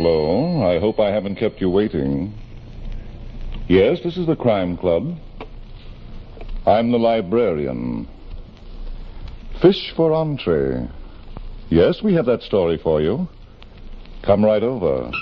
Hello. I hope I haven't kept you waiting. Yes, this is the Crime Club. I'm the librarian. Fish for entree. Yes, we have that story for you. Come right over.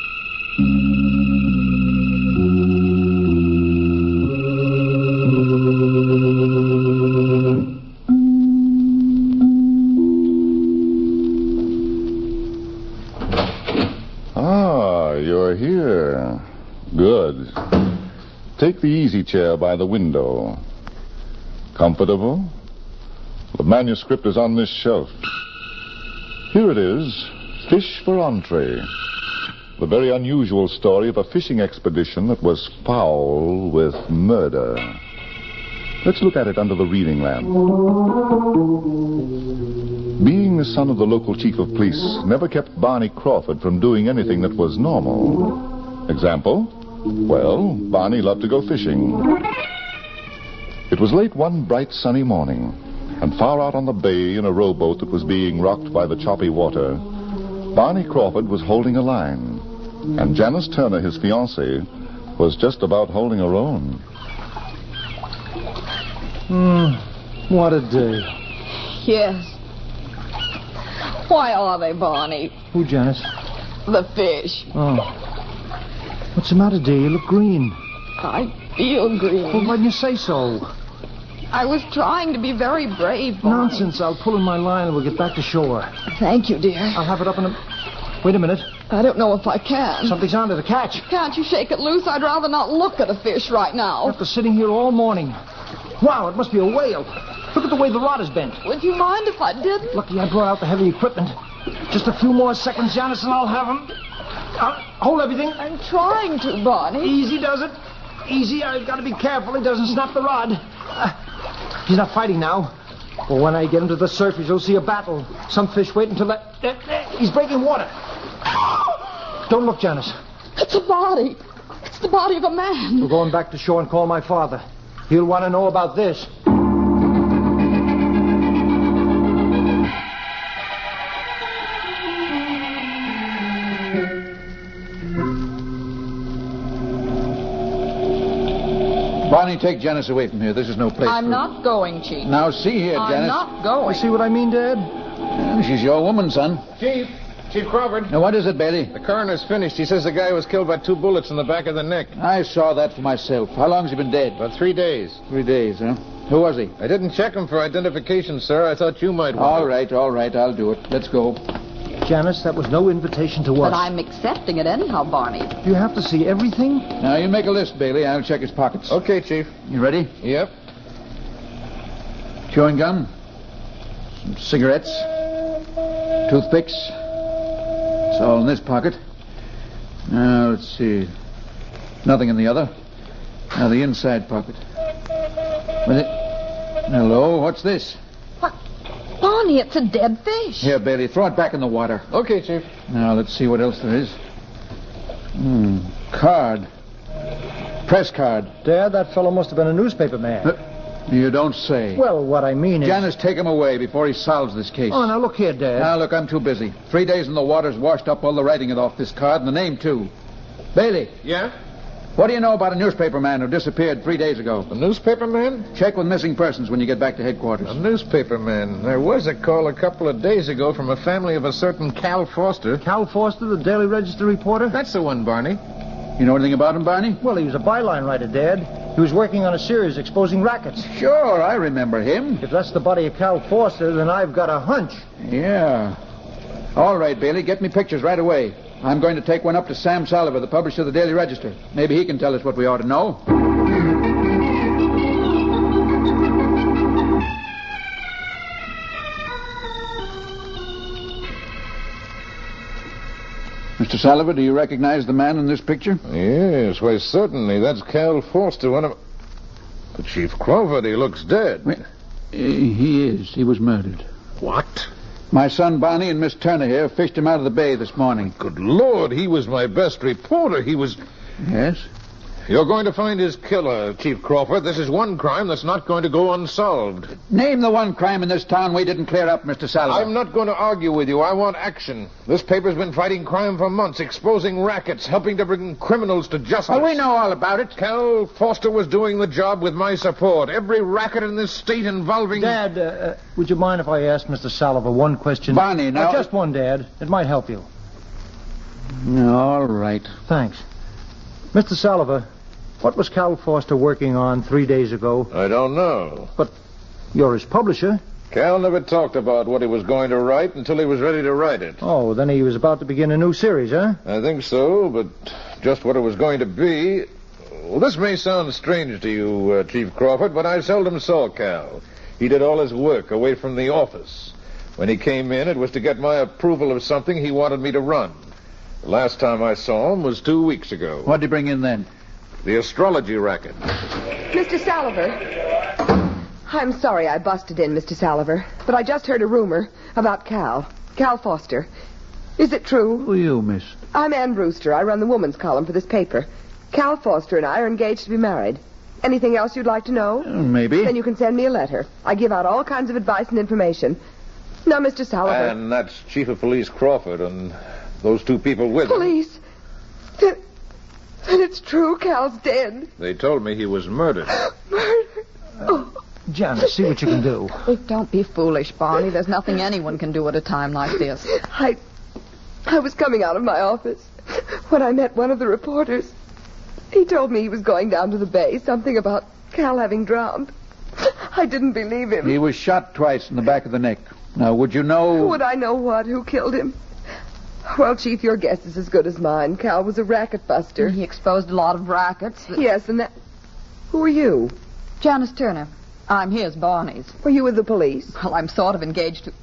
You're here. Good. Take the easy chair by the window. Comfortable? The manuscript is on this shelf. Here it is, Fish for Entree. The very unusual story of a fishing expedition that was foul with murder. Let's look at it under the reading lamp. Being the son of the local chief of police never kept Barney Crawford from doing anything that was normal. Example? Well, Barney loved to go fishing. It was late one bright sunny morning, and far out on the bay in a rowboat that was being rocked by the choppy water, Barney Crawford was holding a line, and Janice Turner, his fiancée, was just about holding her own. What a day. Yes. Why are they, Barney? Who, Janice? The fish. Oh. What's the matter, dear? You look green. I feel green. Well, why didn't you say so? I was trying to be very brave, Barney. Nonsense. I'll pull in my line and we'll get back to shore. Thank you, dear. I'll have it up in a... Wait a minute. I don't know if I can. Something's on to the catch. Can't you shake it loose? I'd rather not look at a fish right now. After sitting here all morning. Wow, it must be a whale. Look at the way the rod is bent. Would you mind if I didn't? Lucky I brought out the heavy equipment. Just a few more seconds, Janice, and I'll have him. Hold everything. I'm trying to, Barney. Easy does it. Easy. I've got to be careful he doesn't snap the rod. He's not fighting now. But when I get him to the surface, you'll see a battle. Some fish wait until he's breaking water. Don't look, Janice. It's a body. It's the body of a man. We're going back to shore and call my father. He'll want to know about this. Barney, take Janice away from here. This is no place I'm not going, Chief. Now, see here, Janice. I'm not going. You see what I mean, Dad? Yeah, she's your woman, son. Chief Crawford. Now, what is it, Bailey? The coroner's finished. He says the guy was killed by 2 bullets in the back of the neck. I saw that for myself. How long has he been dead? About 3 days. 3 days, huh? Who was he? I didn't check him for identification, sir. I thought you might want All right. I'll do it. Let's go. Janice, that was no invitation to us. But I'm accepting it anyhow, Barney. Do you have to see everything? Now, you make a list, Bailey. I'll check his pockets. Okay, Chief. You ready? Yep. Chewing gum. Some cigarettes. Toothpicks. It's all in this pocket. Now, let's see. Nothing in the other. Now, the inside pocket. Hello, what's this? What? Barney, it's a dead fish. Here, Bailey, throw it back in the water. Okay, Chief. Now, let's see what else there is. Card. Press card. Dad, that fellow must have been a newspaper man. You don't say. Well, what I mean is... Janice, take him away before he solves this case. Oh, now look here, Dad. Now, look, I'm too busy. 3 days in the water's washed up all the writing off this card and the name, too. Bailey. Yeah? What do you know about a newspaper man who disappeared 3 days ago? A newspaper man? Check with missing persons when you get back to headquarters. A newspaper man. There was a call a couple of days ago from a family of a certain Cal Foster. Cal Foster, the Daily Register reporter? That's the one, Barney. You know anything about him, Barney? Well, he was a byline writer, Dad. He was working on a series exposing rackets. Sure, I remember him. If that's the body of Cal Foster, then I've got a hunch. Yeah. All right, Bailey, get me pictures right away. I'm going to take one up to Sam Salliver, the publisher of the Daily Register. Maybe he can tell us what we ought to know. Mr. Salliver, do you recognize the man in this picture? Yes, why, certainly. That's Cal Foster, one of... But Chief Crawford, he looks dead. He is. He was murdered. What? My son Barney and Miss Turner here fished him out of the bay this morning. Good Lord, he was my best reporter. He was... Yes? You're going to find his killer, Chief Crawford. This is one crime that's not going to go unsolved. Name the one crime in this town we didn't clear up, Mr. Salvo. I'm not going to argue with you. I want action. This paper's been fighting crime for months, exposing rackets, helping to bring criminals to justice. Oh, we know all about it. Cal Foster was doing the job with my support. Every racket in this state involving... Dad, would you mind if I asked Mr. Salvo one question? Barney, now... Just one, Dad. It might help you. All right. Thanks. Mr. Salvo, what was Cal Foster working on 3 days ago? I don't know. But you're his publisher. Cal never talked about what he was going to write until he was ready to write it. Oh, then he was about to begin a new series, huh? I think so, but just what it was going to be... Well, this may sound strange to you, Chief Crawford, but I seldom saw Cal. He did all his work away from the office. When he came in, it was to get my approval of something he wanted me to run. The last time I saw him was 2 weeks ago. What'd you bring in then? The astrology racket. Mr. Salvo. I'm sorry I busted in, Mr. Salvo, but I just heard a rumor about Cal Foster. Is it true? Who are you, miss? I'm Ann Brewster. I run the woman's column for this paper. Cal Foster and I are engaged to be married. Anything else you'd like to know? Maybe. Then you can send me a letter. I give out all kinds of advice and information. Now, Mr. Salvo. And that's Chief of Police Crawford and those two people with him. Police? Then it's true, Cal's dead. They told me he was murdered. Murder? Oh. Janice, see what you can do. Don't be foolish, Barney. There's nothing anyone can do at a time like this. I was coming out of my office when I met one of the reporters. He told me he was going down to the bay, something about Cal having drowned. I didn't believe him. He was shot twice in the back of the neck. Now, would you know... Would I know what? Who killed him? Well, Chief, your guess is as good as mine. Cal was a racket buster. He exposed a lot of rackets. Yes, and that... Who are you? Janice Turner. I'm his, Barney's. Were you with the police? Well, I'm sort of engaged to...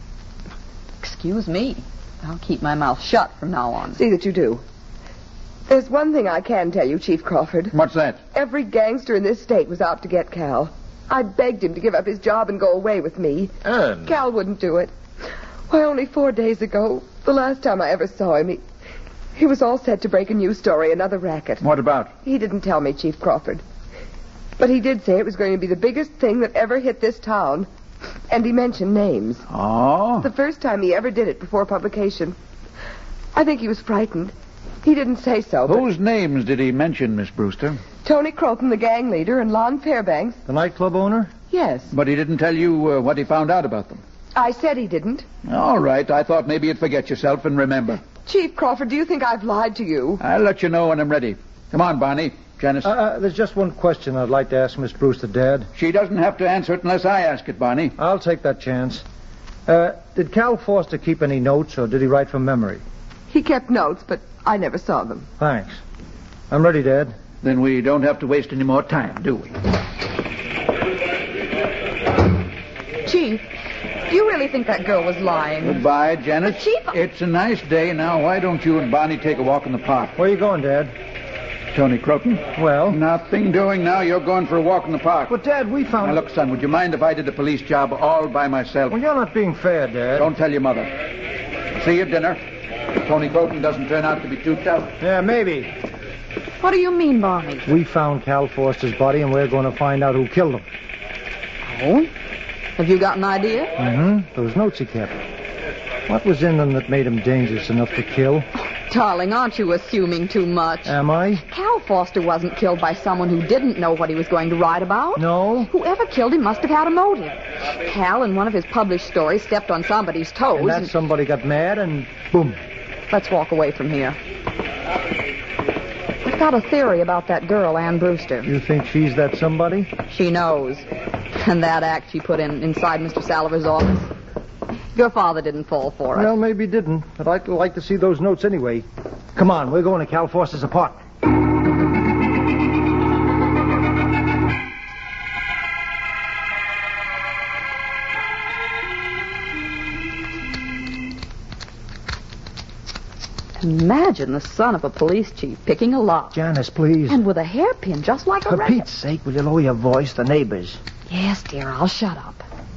Excuse me. I'll keep my mouth shut from now on. See that you do. There's one thing I can tell you, Chief Crawford. What's that? Every gangster in this state was out to get Cal. I begged him to give up his job and go away with me. Ann. Cal wouldn't do it. Why, only 4 days ago, the last time I ever saw him, he was all set to break a new story, another racket. What about? He didn't tell me, Chief Crawford. But he did say it was going to be the biggest thing that ever hit this town. And he mentioned names. Oh? The first time he ever did it before publication. I think he was frightened. He didn't say so, but... Whose names did he mention, Miss Brewster? Tony Croton, the gang leader, and Lon Fairbanks. The nightclub owner? Yes. But he didn't tell you what he found out about them. I said he didn't. All right. I thought maybe you'd forget yourself and remember. Chief Crawford, do you think I've lied to you? I'll let you know when I'm ready. Come on, Barney. Janice. There's just one question I'd like to ask Miss Brewster, Dad. She doesn't have to answer it unless I ask it, Barney. I'll take that chance. Did Cal Foster keep any notes, or did he write from memory? He kept notes, but I never saw them. Thanks. I'm ready, Dad. Then we don't have to waste any more time, do we? Chief, do you really think that girl was lying? Goodbye, Janice. But, Chief... It's a nice day now. Why don't you and Barney take a walk in the park? Where are you going, Dad? Tony Croton? Well? Nothing doing now. You're going for a walk in the park. But, Dad, we found... Now, look, son, would you mind if I did the police job all by myself? Well, you're not being fair, Dad. Don't tell your mother. See you at dinner. If Tony Croton doesn't turn out to be too tough. Yeah, maybe. What do you mean, Barney? We found Cal Foster's body, and we're going to find out who killed him. Oh? Have you got an idea? Mm-hmm. Those notes he kept. What was in them that made him dangerous enough to kill? Darling, aren't you assuming too much? Am I? Cal Foster wasn't killed by someone who didn't know what he was going to write about. No. Whoever killed him must have had a motive. Cal, in one of his published stories, stepped on somebody's toes. And that somebody got mad, and boom. Let's walk away from here. I've got a theory about that girl, Ann Brewster. You think she's that somebody? She knows. And that act she put inside Mr. Salver's office. Your father didn't fall for it. Well, maybe he didn't. But I'd like to see those notes anyway. Come on, we're going to Cal Foster's apartment. Imagine the son of a police chief picking a lock. Janice, please. And with a hairpin just like a For rabbit. Pete's sake, will you lower your voice? The neighbors. Yes, dear, I'll shut up.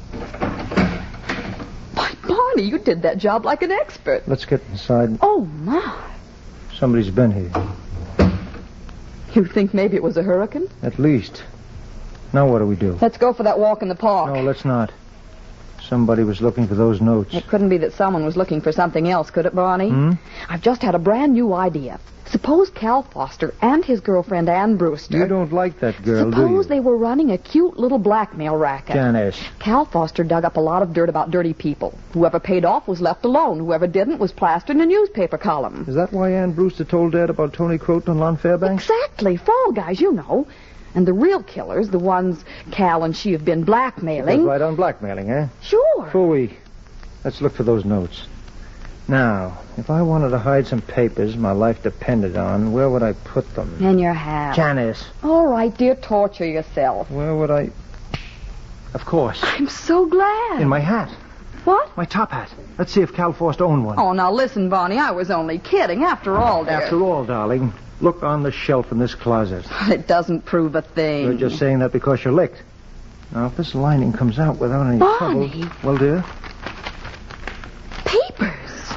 Why, Barney, you did that job like an expert. Let's get inside. Oh, my. Somebody's been here. You think maybe it was a hurricane? At least. Now what do we do? Let's go for that walk in the park. No, let's not. Somebody was looking for those notes. It couldn't be that someone was looking for something else, could it, Barney? I've just had a brand new idea. Suppose Cal Foster and his girlfriend, Ann Brewster... You don't like that girl, do you? Suppose they were running a cute little blackmail racket. Janice. Cal Foster dug up a lot of dirt about dirty people. Whoever paid off was left alone. Whoever didn't was plastered in a newspaper column. Is that why Ann Brewster told Dad about Tony Croton and Lon Fairbanks? Exactly. Fall guys, you know. And the real killers, the ones Cal and she have been blackmailing... That's right on blackmailing, eh? Sure. Phooey. Let's look for those notes. Now, if I wanted to hide some papers my life depended on, where would I put them? In your hat. Janice. All right, dear, torture yourself. Where would I... Of course. I'm so glad. In my hat. What? My top hat. Let's see if Cal Foster owned one. Oh, now listen, Barney, I was only kidding. After all, dear. After all, darling, look on the shelf in this closet. It doesn't prove a thing. You're just saying that because you're licked. Now, if this lining comes out without any Barney. trouble... Well, dear? Papers.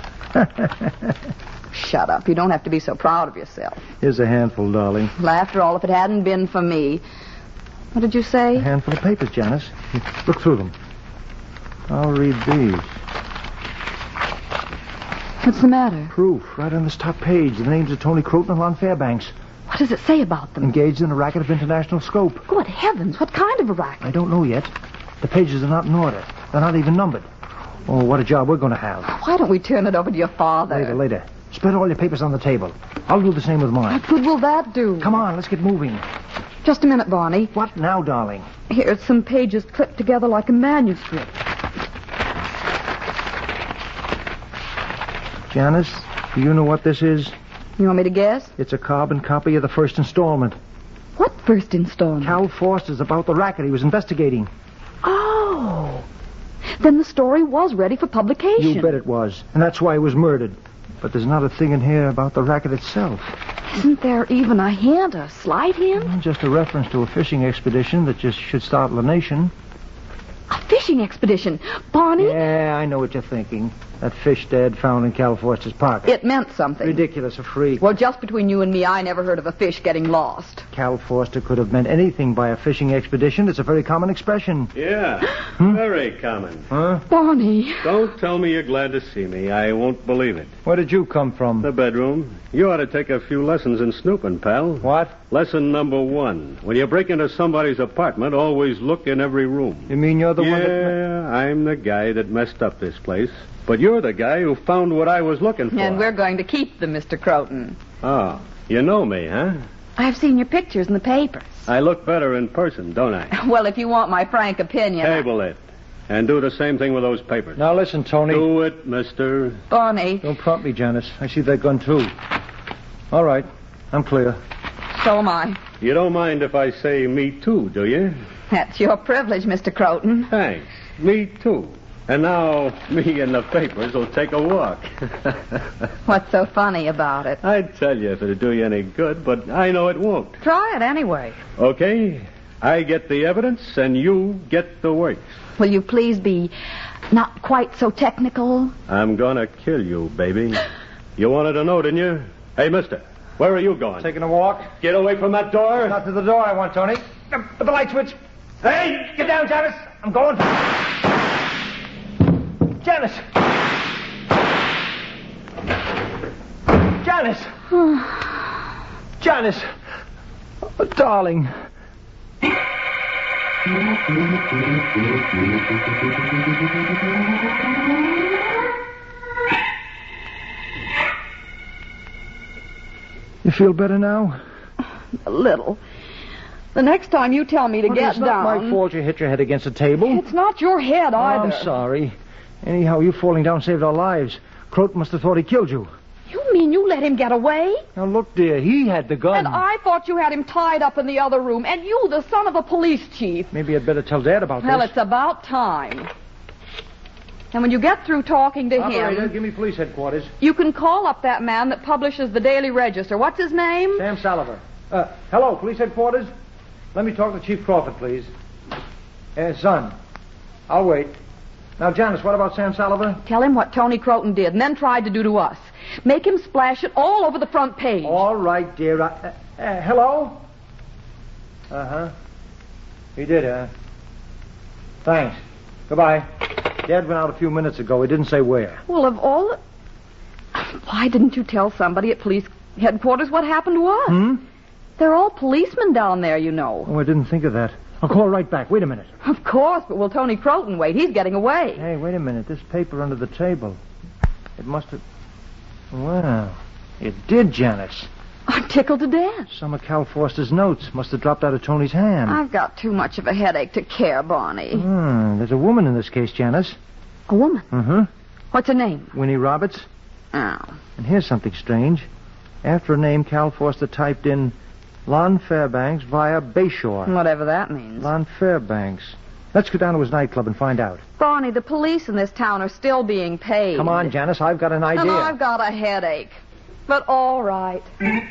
Shut up. You don't have to be so proud of yourself. Here's a handful, darling. Well, after all, if it hadn't been for me... What did you say? A handful of papers, Janice. Look through them. I'll read these. What's the matter? Proof, right on this top page. The names of Tony Croton and Lon Fairbanks. What does it say about them? Engaged in a racket of international scope. Good heavens, what kind of a racket? I don't know yet. The pages are not in order. They're not even numbered. Oh, what a job we're going to have. Why don't we turn it over to your father? Later. Spread all your papers on the table. I'll do the same with mine. What good will that do? Come on, let's get moving. Just a minute, Barney. What now, darling? Here's some pages clipped together like a manuscript. Janice, do you know what this is? You want me to guess? It's a carbon copy of the first installment. What first installment? Cal Foster's about the racket he was investigating. Oh. Then the story was ready for publication. You bet it was. And that's why he was murdered. But there's not a thing in here about the racket itself. Isn't there even a hint, a slight hint? Just a reference to a fishing expedition that just should startle the nation. A fishing expedition? Barney? Yeah, I know what you're thinking. That fish Dad found in Cal Foster's pocket. It meant something. Ridiculous, a freak. Well, just between you and me, I never heard of a fish getting lost. Cal Foster could have meant anything by a fishing expedition. It's a very common expression. Yeah, very common. Huh? Barney. Don't tell me you're glad to see me. I won't believe it. Where did you come from? The bedroom. You ought to take a few lessons in snooping, pal. What? Lesson number 1. When you break into somebody's apartment, always look in every room. You mean you're the one that... Yeah, I'm the guy that messed up this place. But you're the guy who found what I was looking for. And we're going to keep them, Mr. Croton. Oh, you know me, huh? I've seen your pictures in the papers. I look better in person, don't I? Well, if you want my frank opinion... Table it. And do the same thing with those papers. Now listen, Tony. Do it, mister. Barney. Don't prompt me, Janice. I see that gun, too. All right. I'm clear. So am I. You don't mind if I say me too, do you? That's your privilege, Mr. Croton. Thanks. Me too. And now, me and the papers will take a walk. What's so funny about it? I'd tell you if it'd do you any good, but I know it won't. Try it anyway. Okay? I get the evidence, and you get the works. Will you please be not quite so technical? I'm gonna kill you, baby. You wanted to know, didn't you? Hey, mister, where are you going? Taking a walk? Get away from that door. Not to the door I want, Tony. The light switch. Hey, get down, Janice. I'm going. Janice. Janice. Janice. Oh, darling. You feel better now? A little. The next time you tell me to get It's not down... my fault you hit your head against the table. It's not your head either. I'm sorry. Anyhow, you falling down saved our lives. Croton must have thought he killed you. You mean you let him get away? Now, look, dear, he had the gun. And I thought you had him tied up in the other room. And you, the son of a police chief. Maybe I'd better tell Dad about Well, this. it's about time. And when you get through talking to Operator, him... give me police headquarters. You can call up that man that publishes the Daily Register. What's his name? Sam Salliver. Hello, police headquarters? Let me talk to Chief Crawford, please. Son, I'll wait. Now, Janice, what about Sam Salliver? Tell him what Tony Croton did and then tried to do to us. Make him splash it all over the front page. All right, dear. Hello? Uh-huh. He did, huh? Thanks. Goodbye. Dad went out a few minutes ago. He didn't say where. Well, of all the... Why didn't you tell somebody at police headquarters what happened to us? They're all policemen down there, you know. Oh, I didn't think of that. I'll call right back. Wait a minute. Of course, but will Tony Croton wait? He's getting away. Hey, wait a minute. This paper under the table. It must have... Well, it did, Janice. I'm tickled to death. Some of Cal Foster's notes must have dropped out of Tony's hand. I've got too much of a headache to care, Barney. There's a woman in this case, Janice. A woman? Mm-hmm. What's her name? Winnie Roberts. Oh. And here's something strange. After her name, Cal Foster typed in Lon Fairbanks via Bayshore. Whatever that means. Lon Fairbanks. Let's go down to his nightclub and find out. Barney, the police in this town are still being paid. Come on, Janice. I've got an idea. And I've got a headache. But all right.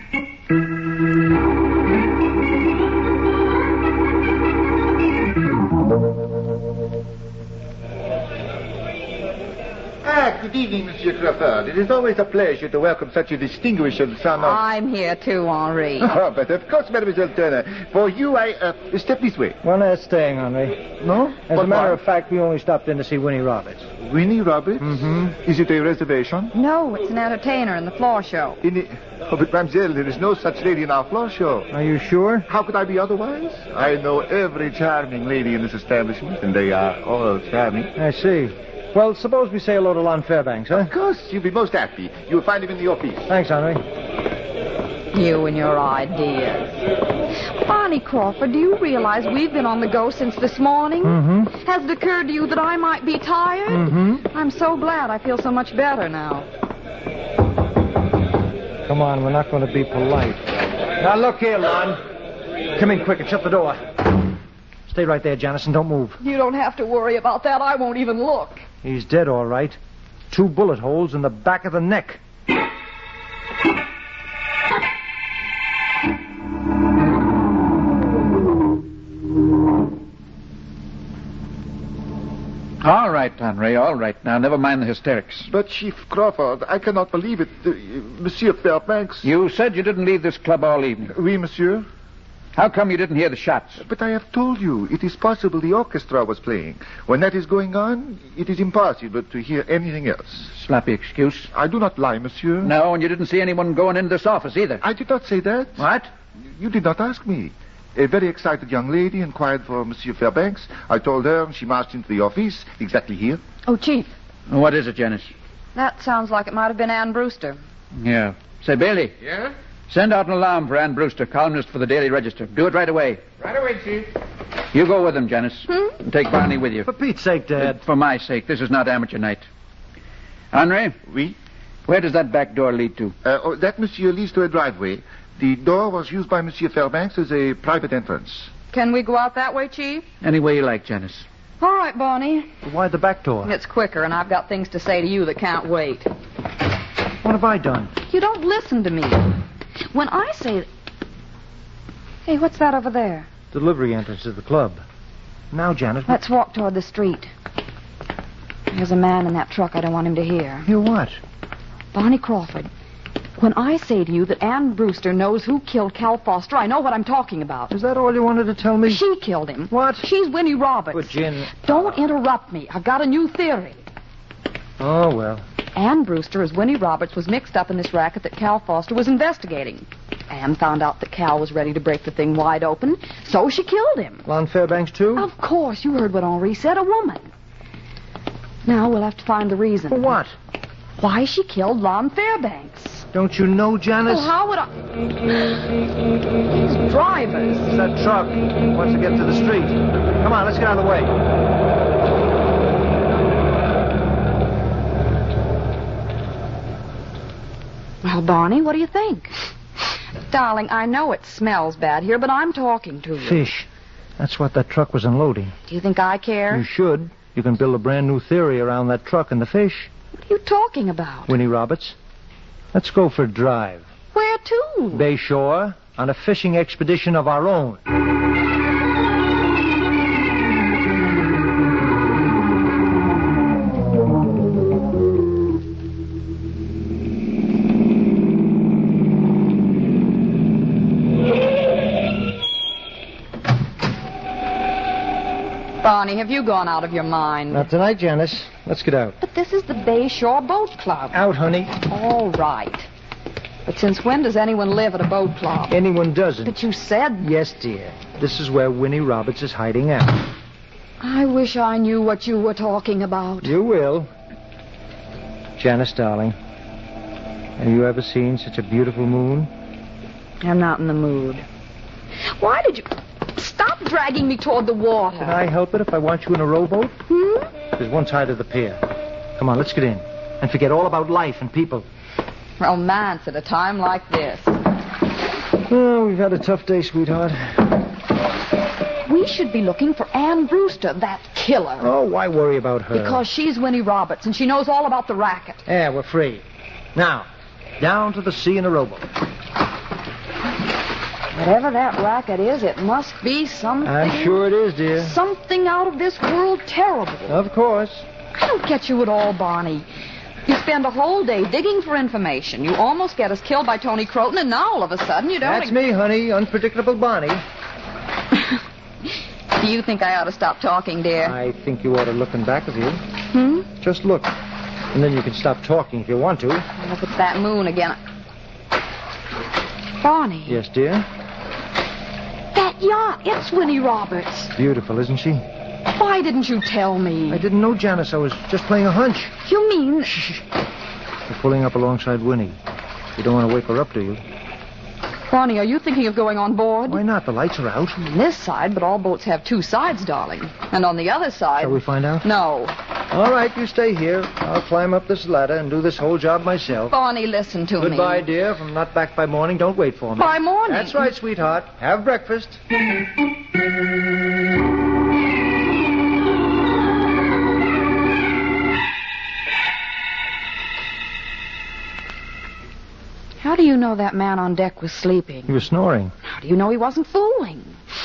Good evening, Monsieur Crawford. It is always a pleasure to welcome such a distinguished son of... I'm here too, Henri. Oh, but of course, Mademoiselle Turner. For you, I... step this way. Well, they're staying, Henri. No? As a matter of fact, we only stopped in to see Winnie Roberts. Winnie Roberts? Mm-hmm. Is it a reservation? No, it's an entertainer in the floor show. Oh, but mademoiselle, there is no such lady in our floor show. Are you sure? How could I be otherwise? I know every charming lady in this establishment, and they are all charming. I see. Well, suppose we say hello to Lon Fairbanks, huh? Of course, you'll be most happy. You'll find him in the office. Thanks, Henri. You and your ideas. Barney Crawford, do you realize we've been on the go since this morning? Mm-hmm. Has it occurred to you that I might be tired? Mm-hmm. I'm so glad. I feel so much better now. Come on, we're not going to be polite. Now, look here, Lon. Come in quick and shut the door. Stay right there, Janice, and don't move. You don't have to worry about that. I won't even look. He's dead, all right. 2 bullet holes in the back of the neck. All right, Henri, all right. Now, never mind the hysterics. But, Chief Crawford, I cannot believe it. Monsieur Fairbanks... You said you didn't leave this club all evening. Oui, monsieur. How come you didn't hear the shots? But I have told you, it is possible the orchestra was playing. When that is going on, it is impossible to hear anything else. Sloppy excuse. I do not lie, monsieur. No, and you didn't see anyone going into this office either. I did not say that. What? You did not ask me. A very excited young lady inquired for Monsieur Fairbanks. I told her, and she marched into the office, exactly here. Oh, Chief. What is it, Janice? That sounds like it might have been Ann Brewster. Yeah. Say, Bailey. Yeah? Send out an alarm for Ann Brewster, columnist for the Daily Register. Do it right away. Right away, Chief. You go with him, Janice. And take Barney with you. For Pete's sake, Dad. For my sake. This is not amateur night. Henri? Oui? Where does that back door lead to? That, monsieur, leads to a driveway. The door was used by Monsieur Fairbanks as a private entrance. Can we go out that way, Chief? Any way you like, Janice. All right, Barney. Why the back door? It's quicker, and I've got things to say to you that can't wait. What have I done? You don't listen to me. When I say... Hey, what's that over there? Delivery entrance to the club. Now, Janet... Let's walk toward the street. There's a man in that truck. I don't want him to hear. Hear what? Barney Crawford, when I say to you that Ann Brewster knows who killed Cal Foster, I know what I'm talking about. Is that all you wanted to tell me? She killed him. What? She's Winnie Roberts. Good Gin. Don't interrupt me. I've got a new theory. Oh, well. Ann Brewster, as Winnie Roberts, was mixed up in this racket that Cal Foster was investigating. Ann found out that Cal was ready to break the thing wide open, so she killed him. Lon Fairbanks, too? Of course. You heard what Henri said, a woman. Now we'll have to find the reason. For what? Why she killed Lon Fairbanks. Don't you know, Janice? Oh, how would I... These drivers. It's that truck. Wants to get to the street. Come on, let's get out of the way. Well, Barney, what do you think? Darling, I know it smells bad here, but I'm talking to you. Fish. That's what that truck was unloading. Do you think I care? You should. You can build a brand new theory around that truck and the fish. What are you talking about? Winnie Roberts. Let's go for a drive. Where to? Bayshore, on a fishing expedition of our own. Barney, have you gone out of your mind? Not tonight, Janice. Let's get out. But this is the Bay Shore Boat Club. Out, honey. All right. But since when does anyone live at a boat club? Anyone doesn't. But you said... Yes, dear. This is where Winnie Roberts is hiding out. I wish I knew what you were talking about. You will. Janice, darling, have you ever seen such a beautiful moon? I'm not in the mood. Why did you... Stop dragging me toward the water. Can I help it if I want you in a rowboat? There's one side of the pier. Come on, let's get in. And forget all about life and people. Romance at a time like this. Oh, we've had a tough day, sweetheart. We should be looking for Ann Brewster, that killer. Oh, why worry about her? Because she's Winnie Roberts, and she knows all about the racket. Yeah, we're free. Now, down to the sea in a rowboat. Whatever that racket is, it must be something... I'm sure it is, dear. Something out of this world terrible. Of course. I don't get you at all, Barney. You spend a whole day digging for information. You almost get us killed by Tony Croton, and now all of a sudden you don't... That's me, honey. Unpredictable Barney. Do you think I ought to stop talking, dear? I think you ought to look in back of you. Just look. And then you can stop talking if you want to. Look at that moon again. Barney. Yes, dear? That yacht. It's Winnie Roberts. Beautiful, isn't she? Why didn't you tell me? I didn't know, Janice. I was just playing a hunch. You mean... Shh. You're pulling up alongside Winnie. You don't want to wake her up, do you? Barney, are you thinking of going on board? Why not? The lights are out. On this side, but all boats have two sides, darling. And on the other side... Shall we find out? No. All right, you stay here. I'll climb up this ladder and do this whole job myself. Barney, listen to me. Goodbye, dear. If I'm not back by morning, don't wait for me. By morning? That's right, sweetheart. Have breakfast. How do you know that man on deck was sleeping? He was snoring. How do you know he wasn't fooling?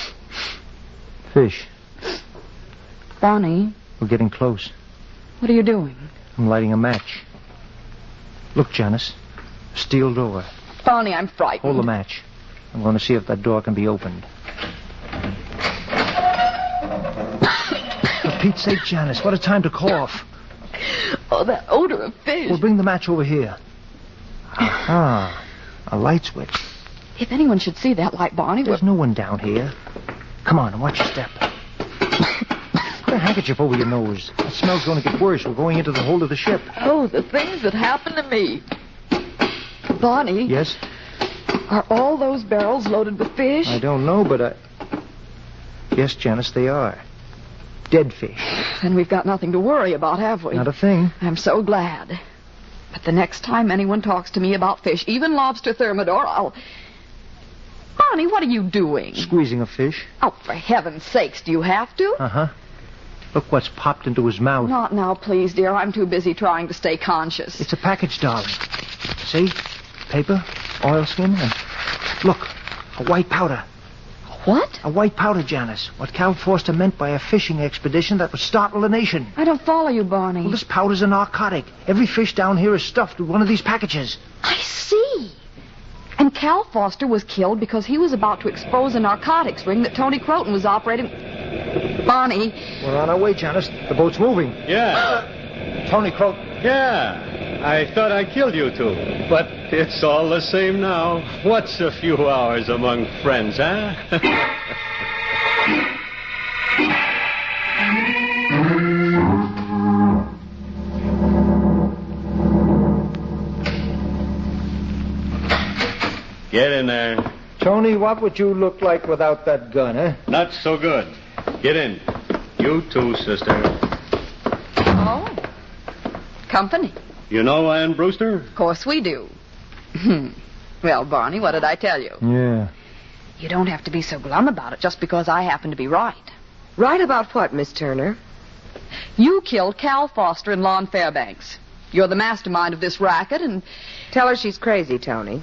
Fish. Barney. We're getting close. What are you doing? I'm lighting a match. Look, Janice. A steel door. Barney, I'm frightened. Hold the match. I'm going to see if that door can be opened. For Pete's sake, Janice, what a time to cough. Oh, that odor of fish. Well, bring the match over here. Aha. A light switch. If anyone should see that light, Barney... There's no one down here. Come on, watch your step. Put a handkerchief over your nose. That smell's going to get worse. We're going into the hold of the ship. Oh, the things that happened to me. Barney? Yes? Are all those barrels loaded with fish? I don't know, but Yes, Janice, they are. Dead fish. Then we've got nothing to worry about, have we? Not a thing. I'm so glad. But the next time anyone talks to me about fish, even lobster thermidor, I'll... Barney, what are you doing? Squeezing a fish. Oh, for heaven's sakes, do you have to? Uh-huh. Look what's popped into his mouth. Not now, please, dear. I'm too busy trying to stay conscious. It's a package, darling. See? Paper, oilskin, and... Look, a white powder. What? A white powder, Janice. What Cal Forster meant by a fishing expedition that would startle the nation. I don't follow you, Barney. Well, this powder's a narcotic. Every fish down here is stuffed with one of these packages. I see. And Cal Foster was killed because he was about to expose a narcotics ring that Tony Croton was operating... Barney. We're on our way, Janice. The boat's moving. Yeah. Tony Croton. Yeah. I thought I killed you two. But it's all the same now. What's a few hours among friends, huh? Get in there. Tony, what would you look like without that gun, eh? Not so good. Get in. You too, sister. Oh. Company. You know Ann Brewster? Of course we do. Well, Barney, what did I tell you? Yeah. You don't have to be so glum about it just because I happen to be right. Right about what, Miss Turner? You killed Cal Foster and Lon Fairbanks. You're the mastermind of this racket, and... Tell her she's crazy, Tony.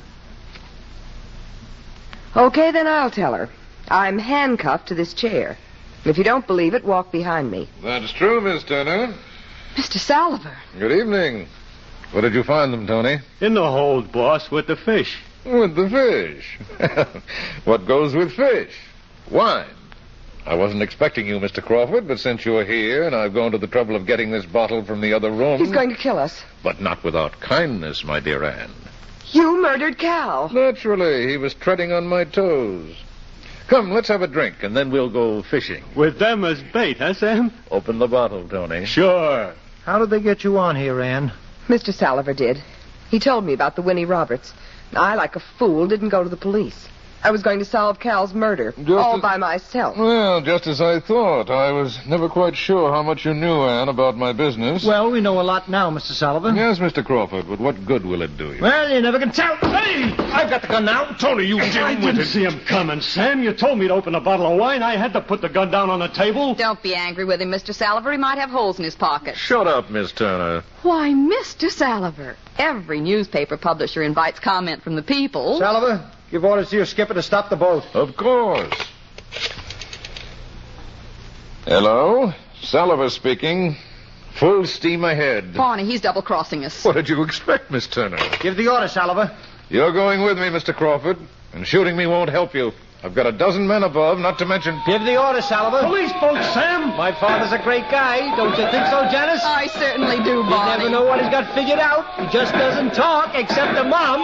Okay, then I'll tell her. I'm handcuffed to this chair. If you don't believe it, walk behind me. That's true, Miss Turner. Mr. Salliver. Good evening. Where did you find them, Tony? In the hold, boss, with the fish. With the fish. What goes with fish? Wine. I wasn't expecting you, Mr. Crawford, but since you're here and I've gone to the trouble of getting this bottle from the other room... He's going to kill us. But not without kindness, my dear Anne. You murdered Cal. Naturally, he was treading on my toes. Come, let's have a drink, and then we'll go fishing. With them as bait, huh, Sam? Open the bottle, Tony. Sure. How did they get you on here, Ann? Mr. Salliver did. He told me about the Winnie Roberts. I, like a fool, didn't go to the police. I was going to solve Cal's murder, all by myself. Well, just as I thought. I was never quite sure how much you knew, Anne, about my business. Well, we know a lot now, Mr. Sullivan. Yes, Mr. Crawford, but what good will it do you? Well, you never can tell. Hey! I've got the gun now. Tony, you I didn't see him coming, Sam. You told me to open a bottle of wine. I had to put the gun down on the table. Don't be angry with him, Mr. Salliver. He might have holes in his pocket. Shut up, Miss Turner. Why, Mr. Salliver, every newspaper publisher invites comment from the people. Salliver, give orders to your skipper to stop the boat. Of course. Hello? Salliver speaking. Full steam ahead. Barney, he's double-crossing us. What did you expect, Miss Turner? Give the order, Salliver. You're going with me, Mr. Crawford, and shooting me won't help you. I've got a dozen men above, not to mention... Give the order, Salliver. Police boat, Sam. My father's a great guy. Don't you think so, Janice? I certainly do, Barney. You never know what he's got figured out. He just doesn't talk, except to Mom.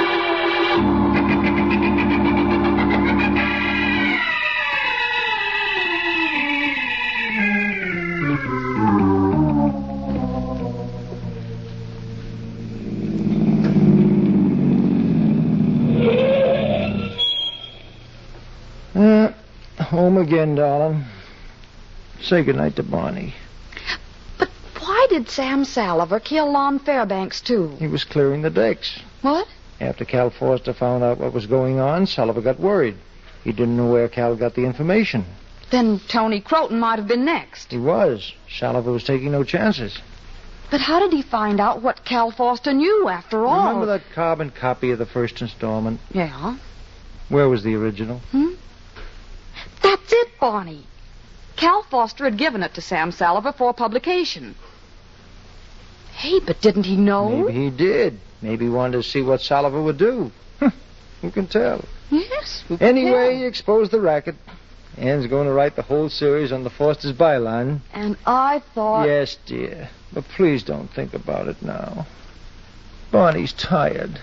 Home again, darling. Say goodnight to Barney. But why did Sam Salliver kill Lon Fairbanks, too? He was clearing the decks. What? After Cal Foster found out what was going on, Salliver got worried. He didn't know where Cal got the information. Then Tony Croton might have been next. He was. Salliver was taking no chances. But how did he find out what Cal Foster knew, after all? Remember that carbon copy of the first installment? Yeah. Where was the original? That's it, Barney. Cal Foster had given it to Sam Salliver for publication. Hey, but didn't he know? Maybe he did. Maybe he wanted to see what Salliver would do. Who can tell? Yes. Anyway, he exposed the racket. Ann's going to write the whole series on the Foster's byline. And I thought... Yes, dear. But please don't think about it now. Barney's tired.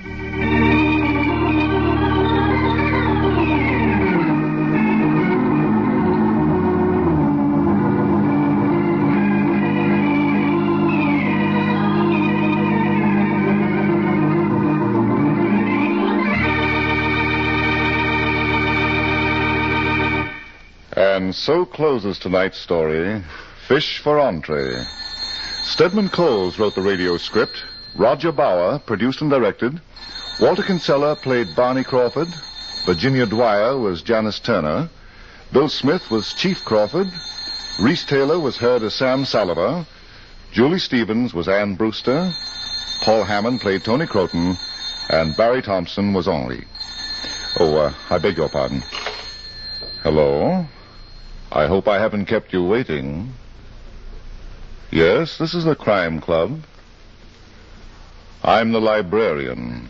And so closes tonight's story, Fish for Entree. Stedman Coles wrote the radio script. Roger Bauer produced and directed. Walter Kinsella played Barney Crawford. Virginia Dwyer was Janice Turner. Bill Smith was Chief Crawford. Reese Taylor was heard as Sam Salliver. Julie Stevens was Ann Brewster. Paul Hammond played Tony Croton. And Barry Thompson was Henri. I beg your pardon. Hello? I hope I haven't kept you waiting. Yes, this is the Crime Club. I'm the librarian.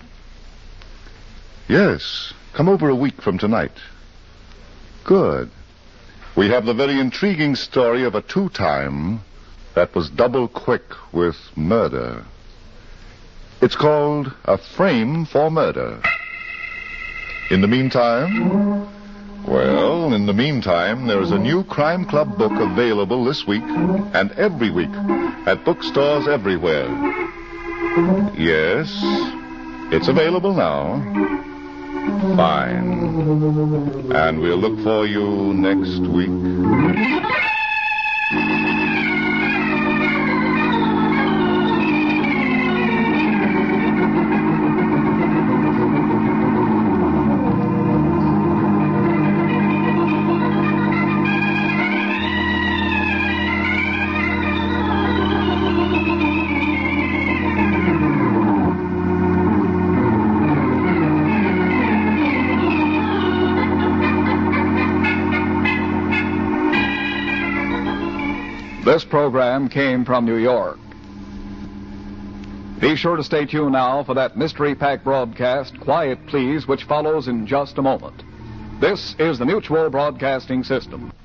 Yes, come over a week from tonight. Good. We have the very intriguing story of a two-time that was double quick with murder. It's called A Frame for Murder. In the meantime... Well, in the meantime, there is a new Crime Club book available this week and every week at bookstores everywhere. Yes, it's available now. Fine. And we'll look for you next week. This program came from New York. Be sure to stay tuned now for that mystery-packed broadcast, Quiet Please, which follows in just a moment. This is the Mutual Broadcasting System.